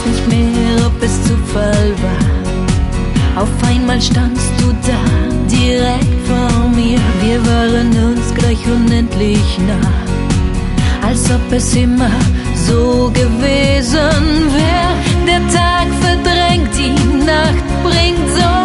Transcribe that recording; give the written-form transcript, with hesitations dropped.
nicht mehr, ob es Zufall war. Auf einmal standst du da, direkt vor mir. Wir waren uns gleich unendlich nah, als ob es immer so gewesen wäre. Der Tag verdrängt, die Nacht bringt so